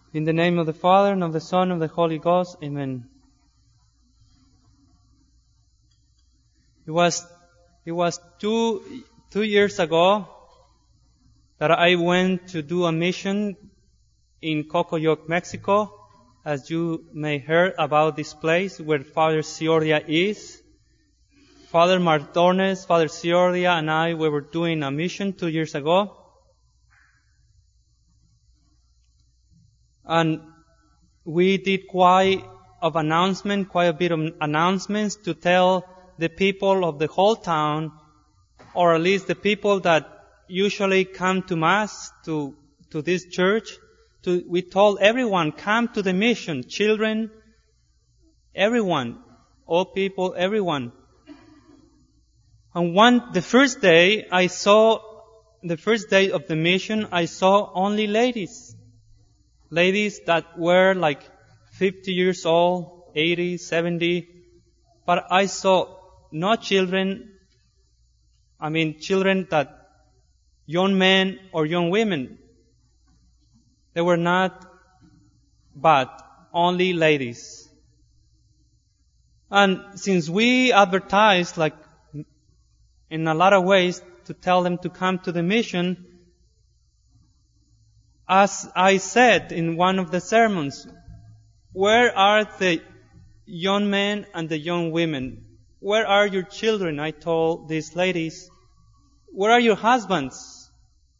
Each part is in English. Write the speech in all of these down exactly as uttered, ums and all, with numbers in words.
In the name of the Father, and of the Son, and of the Holy Ghost. Amen. It was, it was two, two years ago that I went to do a mission in Cocoyoc, Mexico. As you may heard about this place where Father Ciordia is. Father Mardones, Father Ciordia, and I, we were doing a mission two years ago. And we did quite of announcement, quite a bit of announcements to tell the people of the whole town, or at least the people that usually come to Mass, to, to this church. To, we told everyone, come to the mission, children, everyone, old people, everyone. And one, the first day I saw, the first day of the mission, I saw only ladies. Ladies that were like fifty years old, eighty, seventy. But I saw no children, I mean children that, young men or young women. They were not, but only ladies. And since we advertised like in a lot of ways to tell them to come to the mission, as I said in one of the sermons, where are the young men and the young women? Where are your children? I told these ladies. Where are your husbands?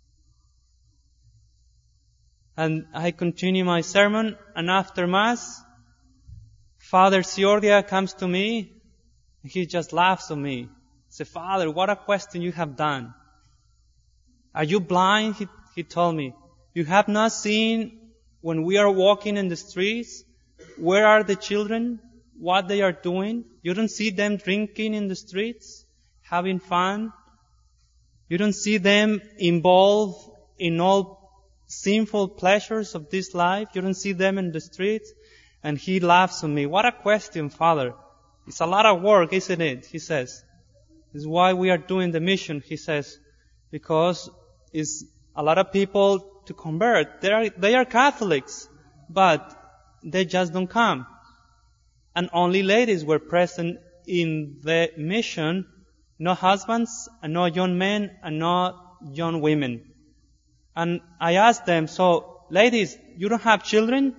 And I continue my sermon, and after Mass, Father Ciordia comes to me, and he just laughs at me. He said, Father, what a question you have done. Are you blind? He, he told me. You have not seen when we are walking in the streets, where are the children, what they are doing? You don't see them drinking in the streets, having fun. You don't see them involved in all sinful pleasures of this life. You don't see them in the streets. And he laughs at me. What a question, Father. It's a lot of work, isn't it? He says. It's why we are doing the mission, he says. Because it's a lot of people to convert. They are, they are Catholics, but they just don't come. And only ladies were present in the mission. No husbands, and no young men, and no young women. And I asked them, so, ladies, you don't have children?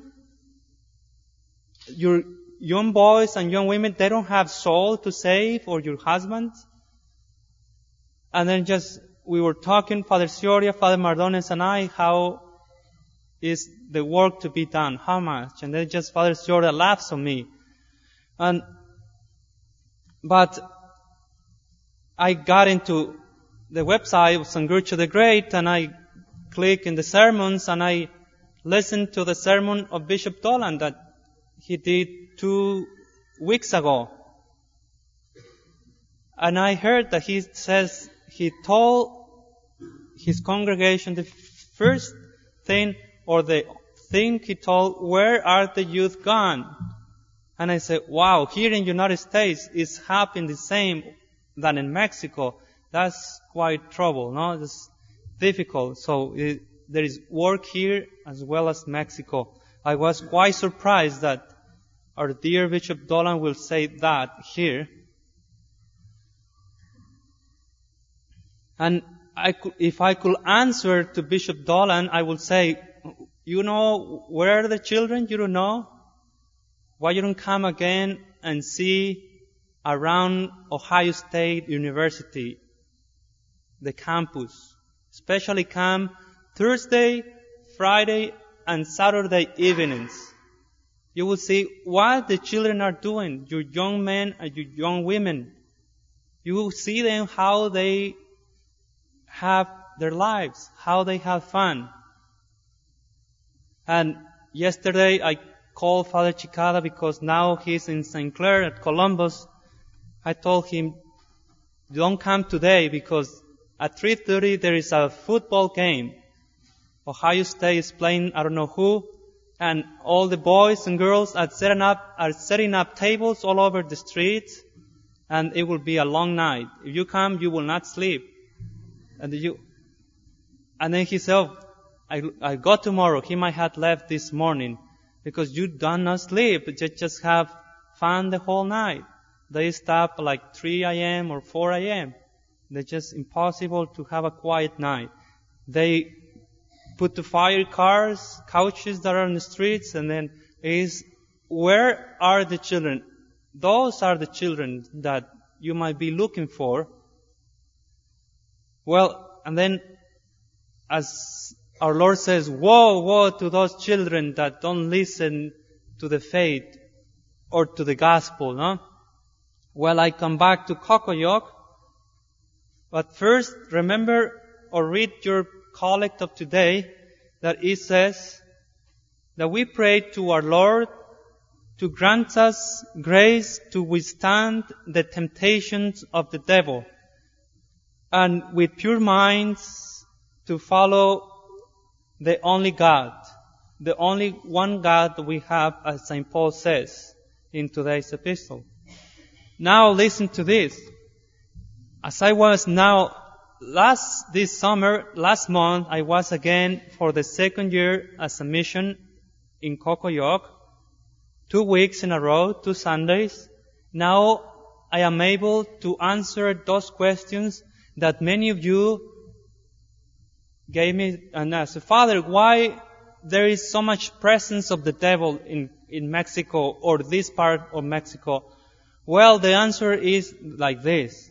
Your young boys and young women, they don't have soul to save, or your husbands? And then just, we were talking, Father Ciordia, Father Mardones, and I, how is the work to be done? How much? And then just Father Ciordia laughs at me. And, but, I got into the website of Saint Gertrude the Great, and I clicked in the sermons, and I listened to the sermon of Bishop Dolan that he did two weeks ago. And I heard that he says, he told his congregation the first thing, or the thing he told, where are the youth gone? And I said, wow, here in the United States it's happening the same than in Mexico. That's quite trouble, no? It's difficult. So it, there is work here as well as Mexico. I was quite surprised that our dear Bishop Dolan will say that here. And I could, if I could answer to Bishop Dolan, I would say, you know, where are the children? You don't know? Why you don't come again and see around Ohio State University, the campus? Especially come Thursday, Friday, and Saturday evenings. You will see what the children are doing, your young men and your young women. You will see them how they have their lives, how they have fun. And yesterday I called Father Chicada because now he's in Saint Clair at Columbus. I told him, don't come today because at three thirty there is a football game. Ohio State is playing I don't know who, and all the boys and girls are setting up, are setting up tables all over the streets, and it will be a long night. If you come, you will not sleep. And you, and then he said, oh, I, I go tomorrow. He might have left this morning because you do not sleep. You just have fun the whole night. They stop like three a.m. or four a.m. They're just impossible to have a quiet night. They put to fire cars, couches that are on the streets, and then is, where are the children? Those are the children that you might be looking for. Well, and then as our Lord says, woe, woe to those children that don't listen to the faith or to the gospel, no? Well, I come back to Cocoyoc, but first remember or read your collect of today that it says that we pray to our Lord to grant us grace to withstand the temptations of the devil, and with pure minds to follow the only God, the only one God that we have, as Saint Paul says in today's epistle. Now listen to this. As I was now, last, this summer, last month, I was again for the second year as a mission in Cocoyoc, two weeks in a row, two Sundays. Now I am able to answer those questions that many of you gave me and asked. Father, why there is so much presence of the devil in, in Mexico or this part of Mexico? Well, the answer is like this.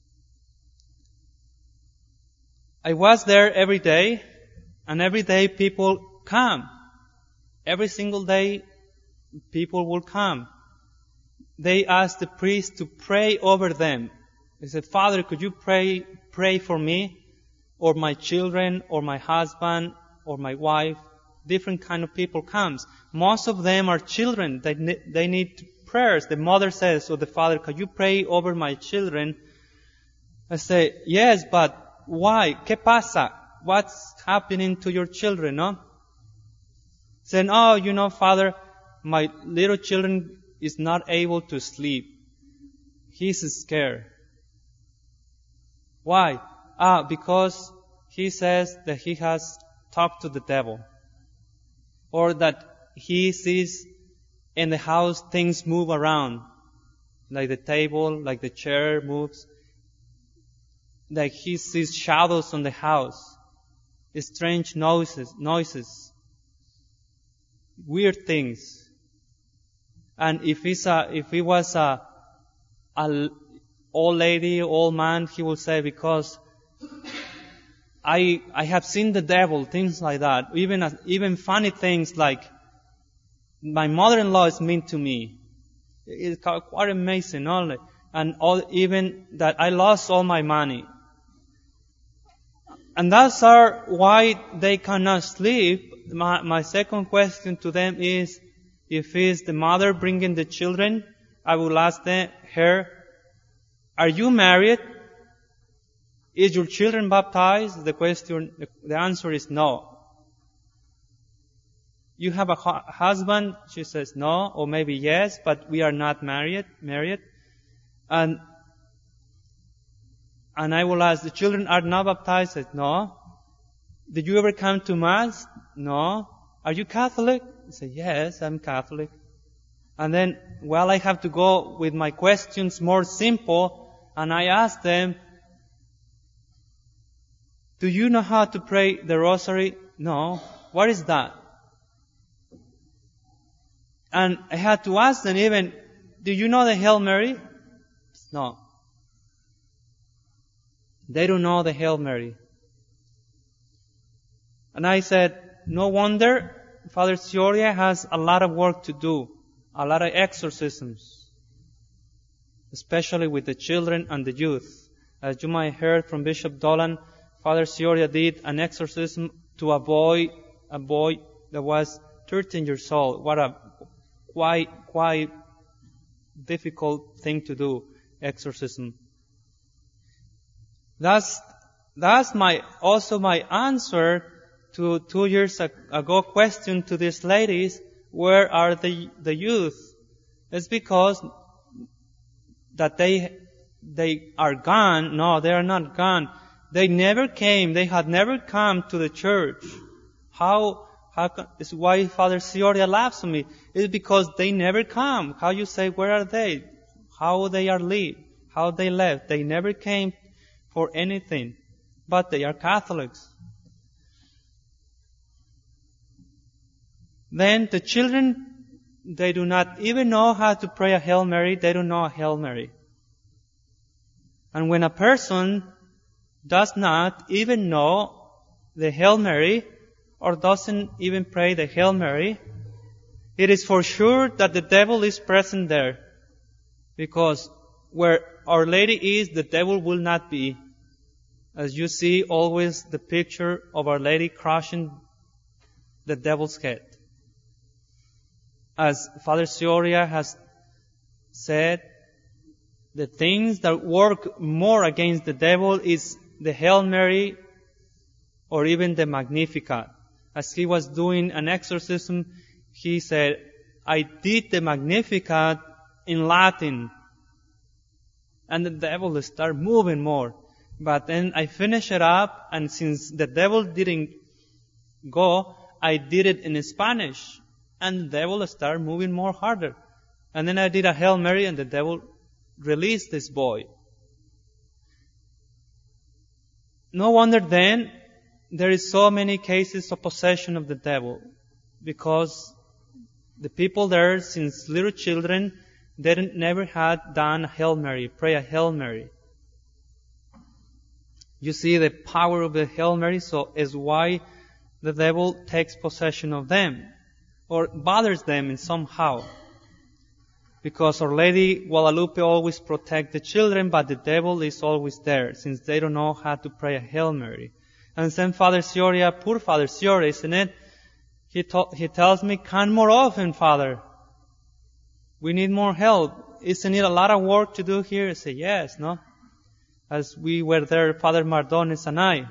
I was there every day, and every day people come. Every single day people will come. They ask the priest to pray over them. They said, Father, could you pray, pray for me, or my children, or my husband, or my wife? Different kind of people comes. Most of them are children. They, they need prayers. The mother says, or the father, could you pray over my children? I say, yes, but why? ¿Qué pasa? What's happening to your children, no? Saying, oh, you know, Father, my little children is not able to sleep. He's scared. Why? Ah, because he says that he has talked to the devil. Or that he sees in the house things move around. Like the table, like the chair moves. Like he sees shadows on the house. Strange noises, noises. Weird things. And if it's a, if it was a, a old lady, old man, he will say, because I, I have seen the devil, things like that. Even, even funny things like, my mother-in-law is mean to me. It's quite amazing, only. And all, even that I lost all my money. And that's are why they cannot sleep. My, my second question to them is, if it's the mother bringing the children, I will ask them, her, are you married? Is your children baptized? The question, the answer is no. You have a hu- husband? She says no, or maybe yes, but we are not married, married. And, and I will ask, the children are not baptized? I said, no. Did you ever come to Mass? No. Are you Catholic? I say, yes, I'm Catholic. And then, well, I have to go with my questions more simple, and I ask them, do you know how to pray the rosary? No. What is that? And I had to ask them even, do you know the Hail Mary? No. They don't know the Hail Mary. And I said, no wonder Father Ciordia has a lot of work to do, a lot of exorcisms, especially with the children and the youth. As you might have heard from Bishop Dolan, Father Ciordia did an exorcism to a boy, a boy that was thirteen years old. What a quite, quite difficult thing to do, exorcism. That's, that's my, also my answer to two years ago question to these ladies, where are the, the youth? It's because that they, they are gone. No, they are not gone. They never came. They had never come to the church. How, how can, it's why Father Ciordia laughs at me. It's because they never come. How you say, where are they? How they are leave? How they left? They never came for anything. But they are Catholics. Then the children, they do not even know how to pray a Hail Mary. They don't know a Hail Mary. And when a person does not even know the Hail Mary, or doesn't even pray the Hail Mary, it is for sure that the devil is present there. Because where Our Lady is, the devil will not be. As you see always the picture of Our Lady crushing the devil's head. As Father Ciordia has said, the things that work more against the devil is the Hail Mary or even the Magnificat. As he was doing an exorcism, he said, I did the Magnificat in Latin. And the devil started moving more. But then I finished it up, and since the devil didn't go, I did it in Spanish. And the devil started moving more harder. And then I did a Hail Mary, and the devil released this boy. No wonder then there is so many cases of possession of the devil, because the people there, since little children, they never had done a Hail Mary, pray a Hail Mary. You see the power of the Hail Mary, so is why the devil takes possession of them, or bothers them in somehow. Because Our Lady Guadalupe always protects the children, but the devil is always there, since they don't know how to pray a Hail Mary. And then Father Ciordia, poor Father Ciordia, isn't it? He, to- he tells me, come more often, Father. We need more help. Isn't it a lot of work to do here? I say, yes, no? As we were there, Father Mardones and I.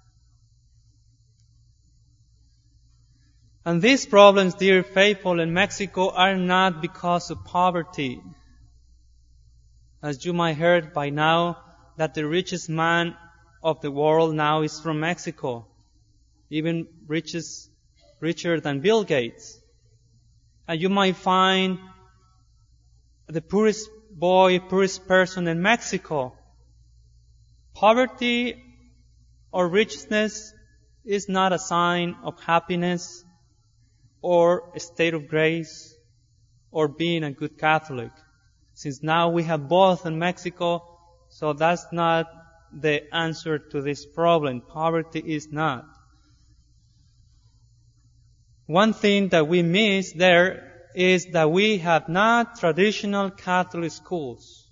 And these problems, dear faithful, in Mexico are not because of poverty. As you might heard by now, that the richest man of the world now is from Mexico. Even richest, richer than Bill Gates. And you might find the poorest boy, poorest person in Mexico. Poverty or richness is not a sign of happiness or a state of grace or being a good Catholic. Since now we have both in Mexico, so that's not the answer to this problem. Poverty is not. One thing that we miss there is that we have not traditional Catholic schools.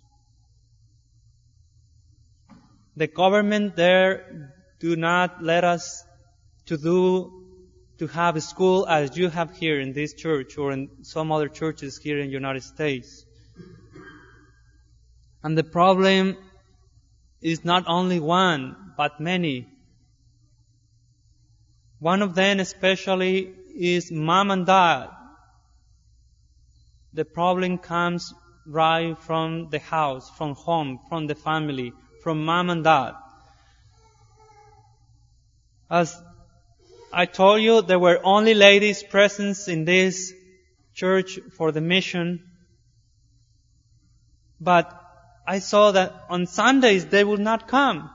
The government there do not let us to do, to have a school as you have here in this church or in some other churches here in the United States. And the problem is not only one, but many. One of them especially is mom and dad. The problem comes right from the house, from home, from the family, from mom and dad. As I told you, there were only ladies present in this church for the mission. But I saw that on Sundays they would not come.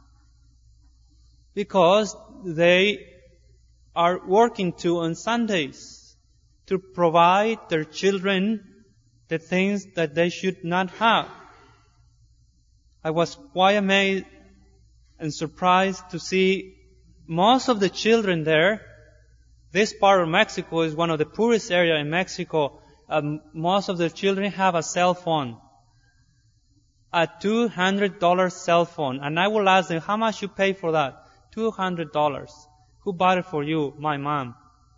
Because they are working too on Sundays to provide their children the things that they should not have. I was quite amazed and surprised to see most of the children there. This part of Mexico is one of the poorest areas in Mexico. Um, most of the children have a cell phone. A two hundred dollars cell phone. And I will ask them, how much you pay for that? two hundred dollars. Who bought it for you? My mom.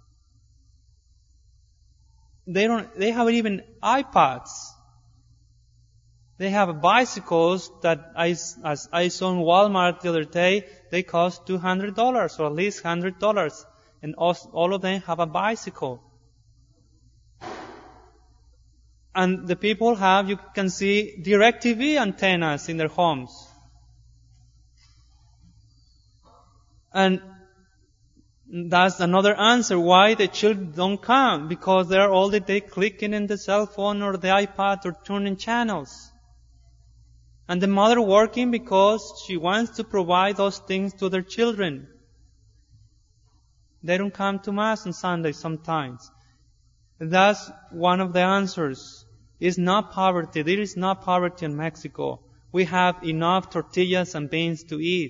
They don't, they have even iPads. They have bicycles that I, as I saw in Walmart the other day, they cost two hundred dollars or at least one hundred dollars. And all of them have a bicycle. And the people have, you can see, DirecTV antennas in their homes. And That's another answer why the children don't come, because they're all the day clicking in the cell phone or the iPad or turning channels. And the mother working because she wants to provide those things to their children. They don't come to Mass on Sunday sometimes. That's one of the answers. It's not poverty. There is not poverty in Mexico. We have enough tortillas and beans to eat.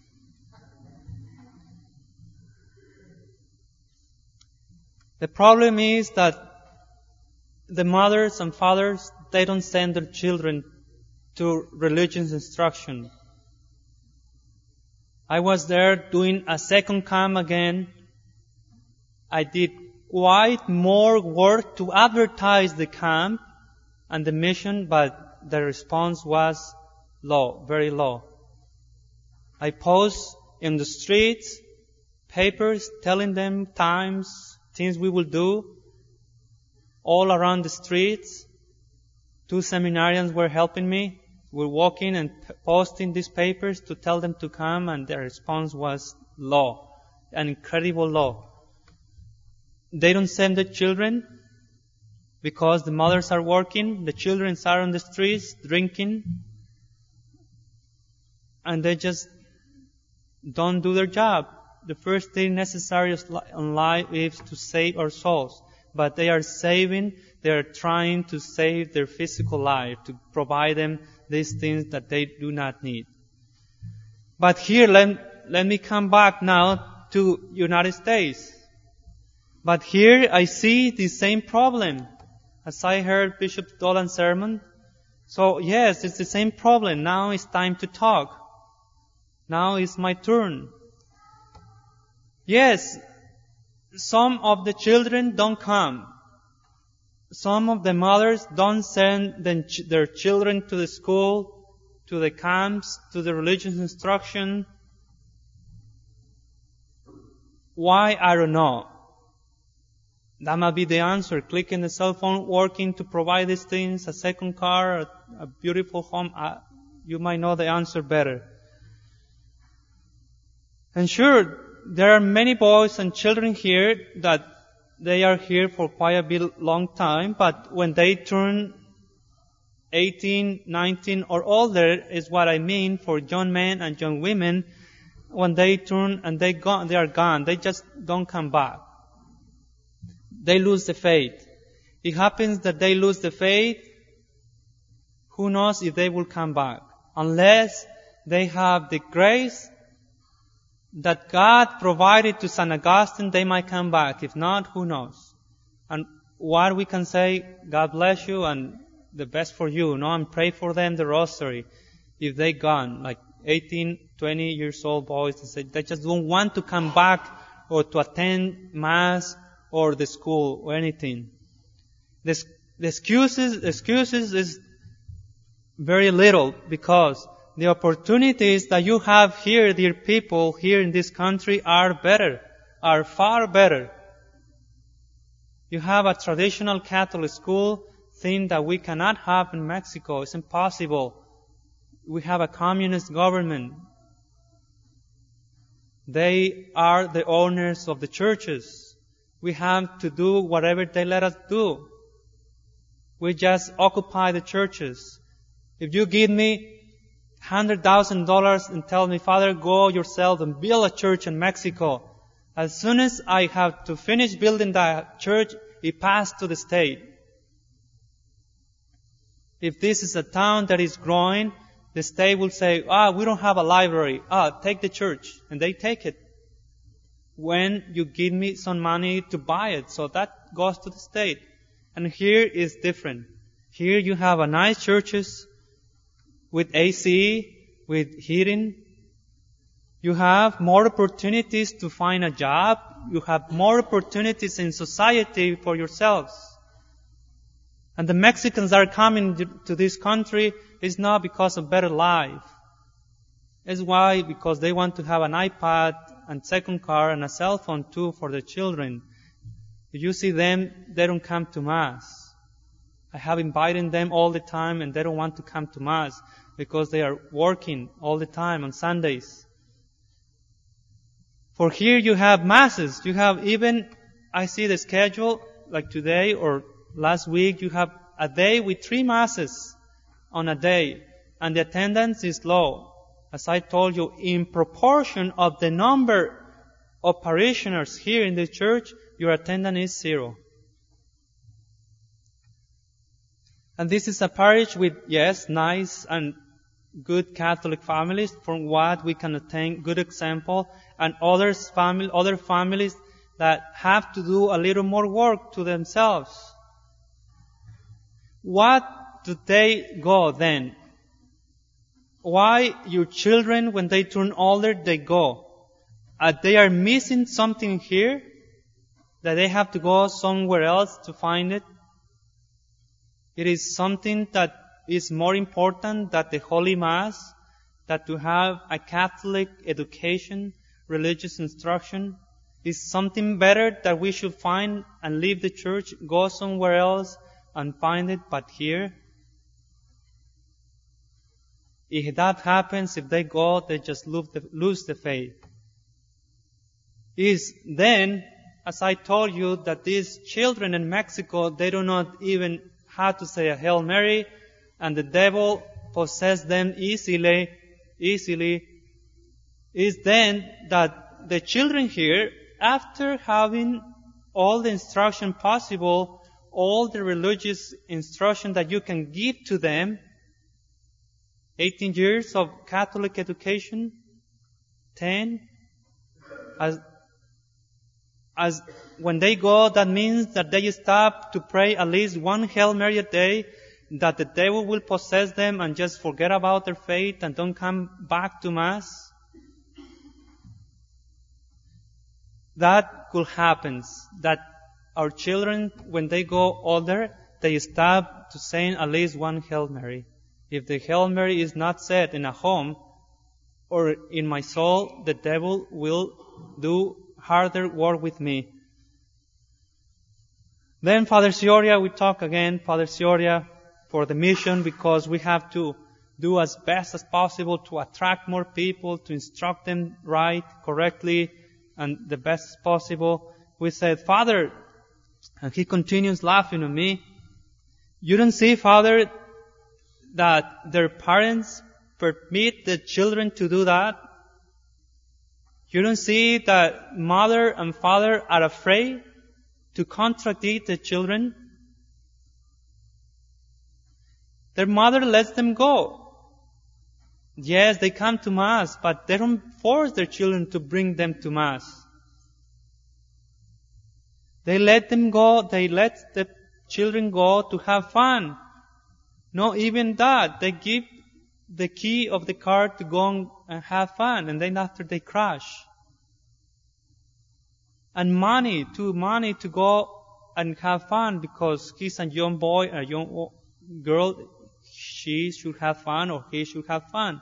The problem is that the mothers and fathers, they don't send their children to religious instruction. I was there doing a second camp again. I did quite more work to advertise the camp and the mission, but the response was low, very low. I post in the streets papers telling them times, things we will do all around the streets. Two seminarians were helping me. We're walking and posting these papers to tell them to come, and their response was low, an incredible low. They don't send the children because the mothers are working, the children are on the streets drinking, and they just don't do their job. The first thing necessary in life is to save our souls. But they are saving, they are trying to save their physical life, to provide them these things that they do not need. But here, let, let me come back now to United States. But here I see the same problem. As I heard Bishop Dolan's sermon. So yes, it's the same problem. Now it's time to talk. Now it's my turn. Yes, some of the children don't come. Some of the mothers don't send their children to the school, to the camps, to the religious instruction. Why? I don't know. That might be the answer. Clicking the cell phone, working to provide these things, a second car, a, a beautiful home. Uh, you might know the answer better. And sure, there are many boys and children here that they are here for quite a bit long time, but when they turn eighteen, nineteen or older is what I mean for young men and young women, when they turn and they go, they are gone. They just don't come back. They lose the faith. It happens that they lose the faith. Who knows if they will come back? Unless they have the grace that God provided to Saint Augustine, they might come back. If not, who knows? And what we can say, God bless you and the best for you. No, and pray for them the rosary. If they gone, like eighteen, twenty years old boys, they say they just don't want to come back or to attend Mass or the school or anything. The, the excuses, excuses is very little because the opportunities that you have here, dear people, here in this country are better, are far better. You have a traditional Catholic school, thing that we cannot have in Mexico. It's impossible. We have a communist government. They are the owners of the churches. We have to do whatever they let us do. We just occupy the churches. If you give me one hundred thousand dollars and tell me, Father, go yourself and build a church in Mexico. As soon as I have to finish building that church, it passed to the state. If this is a town that is growing, the state will say, ah, we don't have a library. Ah, take the church. And they take it. When you give me some money to buy it. So that goes to the state. And here is different. Here you have a nice churches with A C, with heating. You have more opportunities to find a job. You have more opportunities in society for yourselves. And the Mexicans are coming to this country is not because of better life. It's why? Because they want to have an iPad and second car and a cell phone too for their children. If you see them, they don't come to Mass. I have invited them all the time and they don't want to come to Mass because they are working all the time on Sundays. For here you have masses. You have even, I see the schedule, like today or last week, you have a day with three masses on a day. And the attendance is low. As I told you, in proportion of the number of parishioners here in the church, your attendance is zero. And this is a parish with, yes, nice and good Catholic families, from what we can attain good example, and others family, other families that have to do a little more work to themselves. What do they go then? Why your children, when they turn older, they go? Uh, they are missing something here, that they have to go somewhere else to find it. It is something that is more important than the Holy Mass, that to have a Catholic education, religious instruction, is something better that we should find and leave the church, go somewhere else and find it, but here. If that happens, if they go, they just lose the, lose the faith. Is then, as I told you, that these children in Mexico, they do not even have to say a Hail Mary, and the devil possesses them easily, easily, is then that the children here, after having all the instruction possible, all the religious instruction that you can give to them, eighteen years of Catholic education, ten, as, as when they go, that means that they stop to pray at least one Hail Mary a day, that the devil will possess them and just forget about their faith and don't come back to Mass. That could happen, that our children, when they go older, they stop to saying at least one Hail Mary. If the Hail Mary is not said in a home or in my soul, the devil will do harder work with me. Then Father Sioria, we talk again, Father Sioria, for the mission, because we have to do as best as possible to attract more people, to instruct them right, correctly, and the best as possible. We said, Father, and he continues laughing at me, you don't see, Father, that their parents permit the children to do that? You don't see that mother and father are afraid to contradict the children? Their mother lets them go. Yes, they come to Mass, but they don't force their children to bring them to Mass. They let them go, they let the children go to have fun. No, even that, they give the key of the car to go and have fun, and then after they crash. And money, too, money to go and have fun, because he's a young boy, a young girl, she should have fun or he should have fun.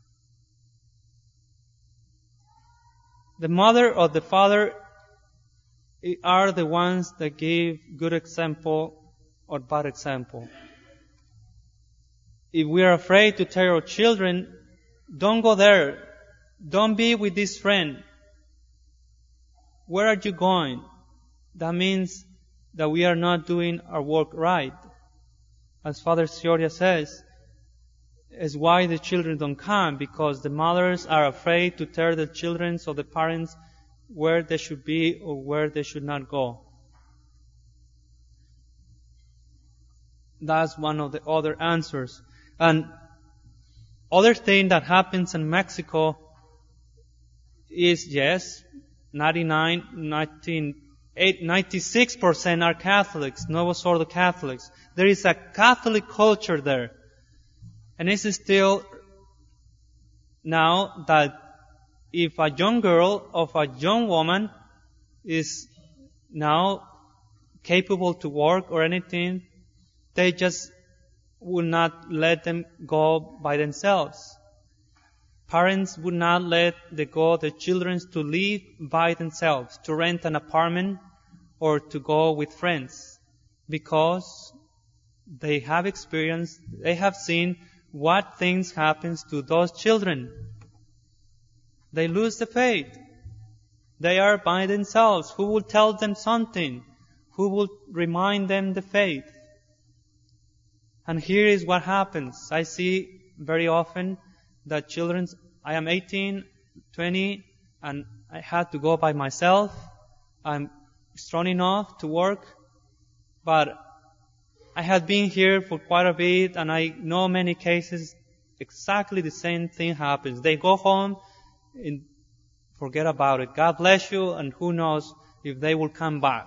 The mother or the father are the ones that give good example or bad example. If we are afraid to tell our children, don't go there, don't be with this friend, where are you going? That means that we are not doing our work right. As Father Sioria says, is why the children don't come, because the mothers are afraid to tell the children or the parents where they should be or where they should not go. That's one of the other answers. And other thing that happens in Mexico is, yes, ninety-nine, ninety-six percent are Catholics, Novus Ordo Catholics. There is a Catholic culture there. And it's still now that if a young girl or a young woman is now capable to work or anything, they just will not let them go by themselves. Parents would not let they go their children to live by themselves, to rent an apartment or to go with friends, because they have experienced, they have seen what things happens to those children. They lose the faith. They are by themselves. Who will tell them something? Who will remind them the faith? And here is what happens. I see very often that children, I am eighteen, twenty, and I had to go by myself. I'm strong enough to work, but I have been here for quite a bit, and I know many cases exactly the same thing happens. They go home and forget about it. God bless you, and who knows if they will come back.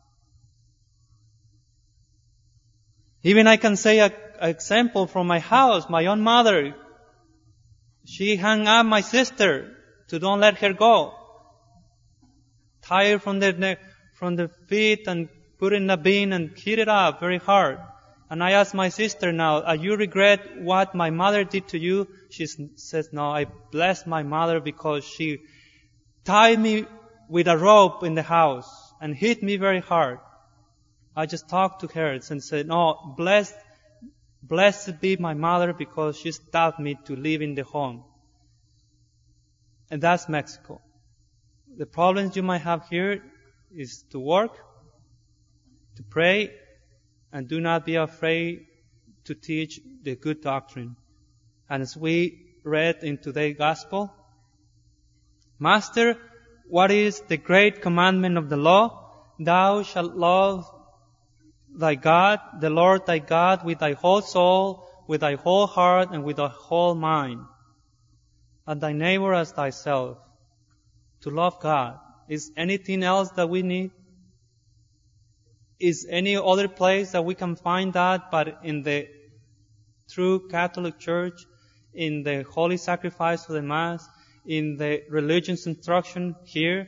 Even I can say an example from my house. My own mother, she hung up my sister to don't let her go. Tied from the neck, from the feet, and put in a bin and hit it up very hard. And I asked my sister now, "Are you regret what my mother did to you?" She says, "No, I bless my mother because she tied me with a rope in the house and hit me very hard." I just talked to her and said, "No, blessed, blessed be my mother because she stopped me to live in the home." And that's Mexico. The problems you might have here is to work, to pray, and do not be afraid to teach the good doctrine. And as we read in today's gospel, "Master, what is the great commandment of the law? Thou shalt love thy God, the Lord thy God, with thy whole soul, with thy whole heart, and with thy whole mind, and thy neighbor as thyself." To love God. Is anything else that we need? Is any other place that we can find that but in the true Catholic Church, in the holy sacrifice of the Mass, in the religion's instruction here?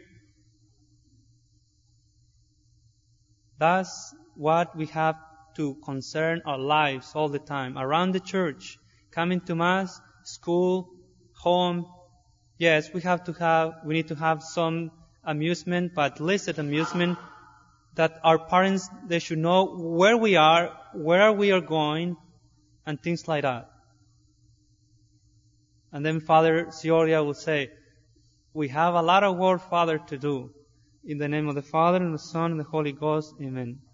That's what we have to concern our lives all the time. Around the church, coming to Mass, school, home. Yes, we have to have, we need to have some amusement, but illicit amusement, that our parents, they should know where we are, where we are going, and things like that. And then Father Ciordia will say, "We have a lot of work, Father, to do." In the name of the Father, and the Son, and the Holy Ghost, amen.